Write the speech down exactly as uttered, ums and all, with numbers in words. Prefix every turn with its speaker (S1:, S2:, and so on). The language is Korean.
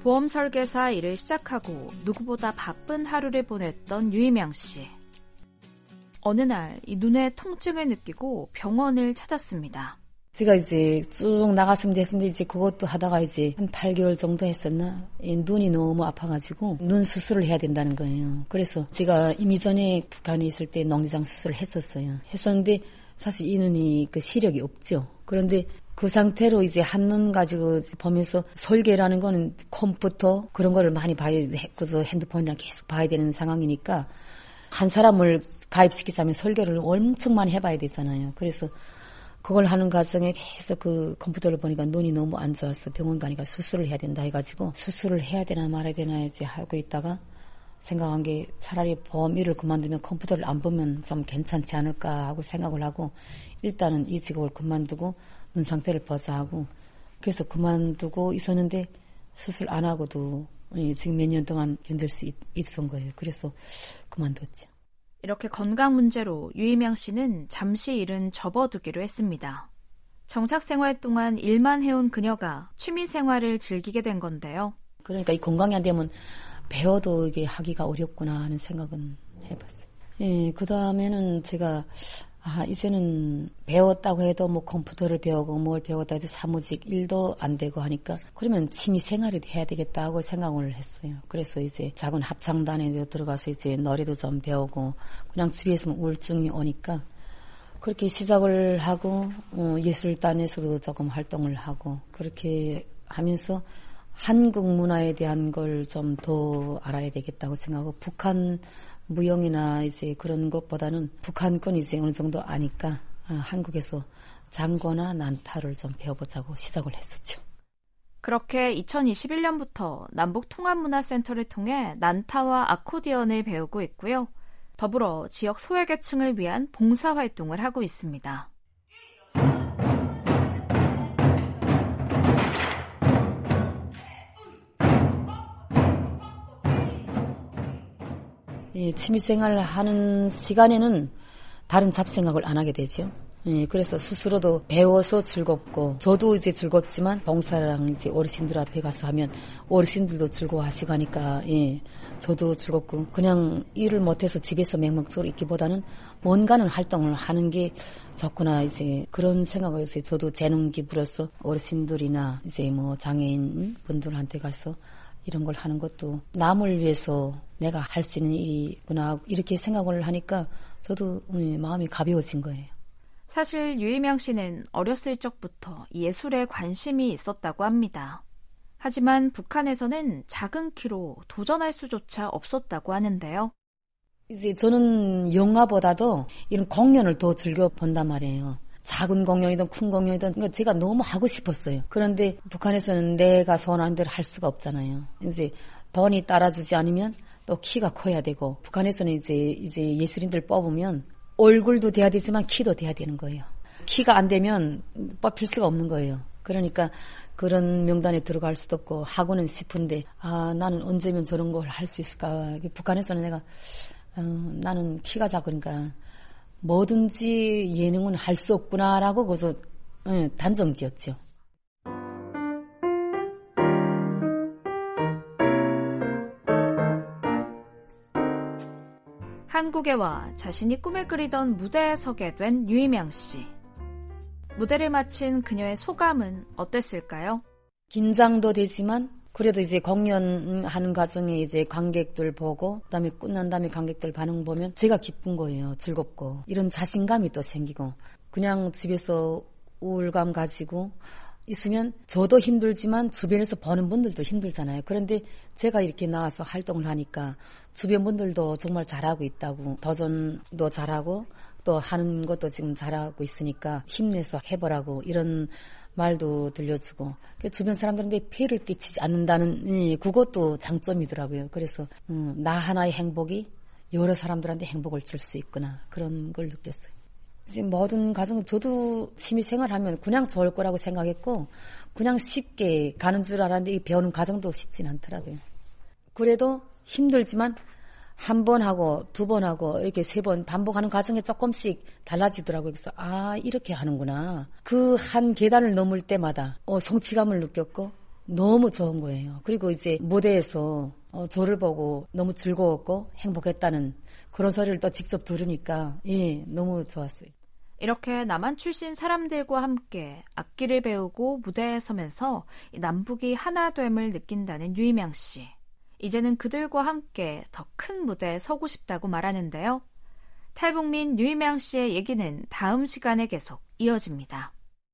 S1: 보험 설계사 일을 시작하고 누구보다 바쁜 하루를 보냈던 유희명 씨. 어느 날 이 눈의 통증을 느끼고 병원을 찾았습니다.
S2: 제가 이제 쭉 나갔으면 됐는데 이제 그것도 하다가 이제 한 팔 개월 정도 했었나? 눈이 너무 아파가지고 눈 수술을 해야 된다는 거예요. 그래서 제가 이미 전에 북한에 있을 때 녹내장 수술을 했었어요. 했었는데 사실 이 눈이 그 시력이 없죠. 그런데 그 상태로 이제 한눈 가지고 보면서 설계라는 거는 컴퓨터 그런 거를 많이 봐야 돼. 그래서 핸드폰이랑 계속 봐야 되는 상황이니까 한 사람을 가입시키자면 설계를 엄청 많이 해봐야 되잖아요. 그래서 그걸 하는 과정에 계속 그 컴퓨터를 보니까 눈이 너무 안 좋아서 병원 가니까 수술을 해야 된다 해가지고 수술을 해야 되나 말아야 되나 이제 하고 있다가 생각한 게 차라리 보험 일을 그만두면 컴퓨터를 안 보면 좀 괜찮지 않을까 하고 생각을 하고 일단은 이 직업을 그만두고 눈 상태를 보자 하고 그래서 그만두고 있었는데 수술 안 하고도 지금 몇 년 동안 견딜 수 있, 있었던 거예요. 그래서 그만뒀죠.
S1: 이렇게 건강 문제로 유희명 씨는 잠시 일은 접어두기로 했습니다. 정착 생활 동안 일만 해온 그녀가 취미 생활을 즐기게 된 건데요.
S2: 그러니까 이 건강이 안 되면 배워도 이게 하기가 어렵구나 하는 생각은 해봤어요. 예, 그 다음에는 제가 아, 이제는 배웠다고 해도 뭐 컴퓨터를 배우고 뭘 배웠다 해도 사무직 일도 안 되고 하니까 그러면 취미 생활을 해야 되겠다고 생각을 했어요. 그래서 이제 작은 합창단에 들어가서 이제 노래도 좀 배우고 그냥 집에 있으면 우울증이 오니까 그렇게 시작을 하고 어, 예술단에서도 조금 활동을 하고 그렇게 하면서 한국 문화에 대한 걸 좀 더 알아야 되겠다고 생각하고 북한 무용이나 이제 그런 것보다는 북한 건 이제 어느 정도 아니까 아, 한국에서 장거나 난타를 좀 배워보자고 시작을 했었죠.
S1: 그렇게 이천이십일 년부터 남북통합문화센터를 통해 난타와 아코디언을 배우고 있고요. 더불어 지역 소외계층을 위한 봉사활동을 하고 있습니다.
S2: 예, 취미생활 하는 시간에는 다른 잡생각을 안 하게 되죠. 예, 그래서 스스로도 배워서 즐겁고 저도 이제 즐겁지만 봉사랑 이제 어르신들 앞에 가서 하면 어르신들도 즐거워하시고 하니까 예, 저도 즐겁고 그냥 일을 못해서 집에서 맹목적으로 있기보다는 뭔가는 활동을 하는 게 좋구나 이제 그런 생각을 해서 저도 재능 기부로서 어르신들이나 이제 뭐 장애인 분들한테 가서 이런 걸 하는 것도 남을 위해서 내가 할 수 있는 일이구나 이렇게 생각을 하니까 저도 마음이 가벼워진 거예요.
S1: 사실 유희명 씨는 어렸을 적부터 예술에 관심이 있었다고 합니다. 하지만 북한에서는 작은 키로 도전할 수조차 없었다고 하는데요.
S2: 이제 저는 영화보다도 이런 공연을 더 즐겨 본단 말이에요. 작은 공연이든 큰 공연이든 그러니까 제가 너무 하고 싶었어요. 그런데 북한에서는 내가 선호하는 대로 할 수가 없잖아요. 이제 돈이 따라주지 않으면 또 키가 커야 되고 북한에서는 이제 이제 예술인들 뽑으면 얼굴도 돼야 되지만 키도 돼야 되는 거예요. 키가 안 되면 뽑힐 수가 없는 거예요. 그러니까 그런 명단에 들어갈 수도 없고 하고는 싶은데 아 나는 언제면 저런 걸 할 수 있을까. 북한에서는 내가 어, 나는 키가 작으니까 뭐든지 예능은 할 수 없구나라고 거기서 예, 단정지었죠.
S1: 한국에 와 자신이 꿈에 그리던 무대에 서게 된 유희명 씨. 무대를 마친 그녀의 소감은 어땠을까요?
S2: 긴장도 되지만 그래도 이제 공연하는 과정에 이제 관객들 보고 그다음에 끝난 다음에 관객들 반응 보면 제가 기쁜 거예요. 즐겁고 이런 자신감이 또 생기고 그냥 집에서 우울감 가지고 있으면 저도 힘들지만 주변에서 보는 분들도 힘들잖아요. 그런데 제가 이렇게 나와서 활동을 하니까 주변 분들도 정말 잘하고 있다고 도전도 잘하고 또 하는 것도 지금 잘하고 있으니까 힘내서 해보라고 이런 말도 들려주고 주변 사람들한테 피해를 끼치지 않는다는 그것도 장점이더라고요. 그래서 음, 나 하나의 행복이 여러 사람들한테 행복을 줄 수 있구나 그런 걸 느꼈어요. 이제 모든 가정 저도 취미생활하면 그냥 좋을 거라고 생각했고 그냥 쉽게 가는 줄 알았는데 이 배우는 과정도 쉽진 않더라고요. 그래도 힘들지만 한 번 하고 두 번 하고 이렇게 세 번 반복하는 과정에 조금씩 달라지더라고요. 그래서 아 이렇게 하는구나. 그 한 계단을 넘을 때마다 어, 성취감을 느꼈고 너무 좋은 거예요. 그리고 이제 무대에서 어, 저를 보고 너무 즐거웠고 행복했다는 그런 소리를 또 직접 들으니까 예, 너무 좋았어요.
S1: 이렇게 남한 출신 사람들과 함께 악기를 배우고 무대에 서면서 남북이 하나됨을 느낀다는 유이명 씨. 이제는 그들과 함께 더 큰 무대에 서고 싶다고 말하는데요. 탈북민 유이명 씨의 얘기는 다음 시간에 계속 이어집니다.